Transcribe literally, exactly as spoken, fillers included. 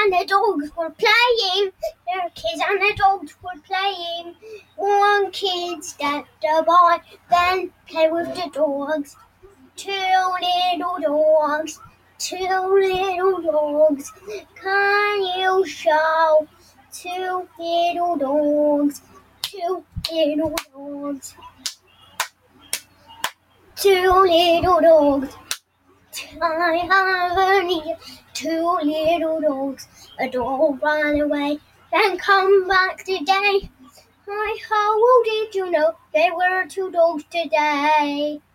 and the dogs were playing. The kids and the dogs were playing. One kid stepped by, then played with the dogs. Two little dogs, two little dogs. Can you show two little dogs, two little dogs, two little dogs? I have only two little dogs. A dog ran away, then come back today. Hi, how did you know there were two dogs today?